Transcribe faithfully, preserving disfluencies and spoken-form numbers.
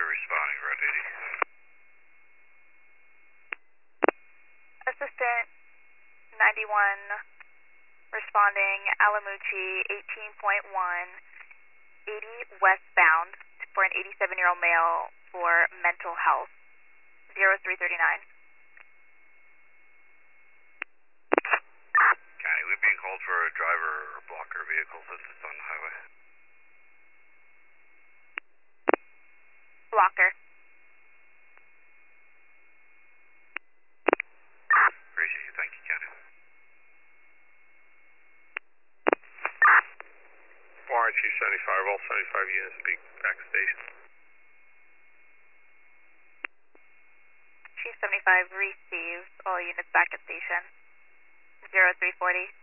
responding, Red eighty. Assistant ninety-one responding, Alamucci eighteen point one, eighty westbound for an eighty-seven-year-old male for mental health, zero three thirty-nine. County, we're being called for a driver or blocker vehicle since it's on the highway. Blocker. Appreciate you, thank you, County. Warren two seventy-five, all seventy-five units be back station. Chief seventy-five received, all units back at station, zero three forty.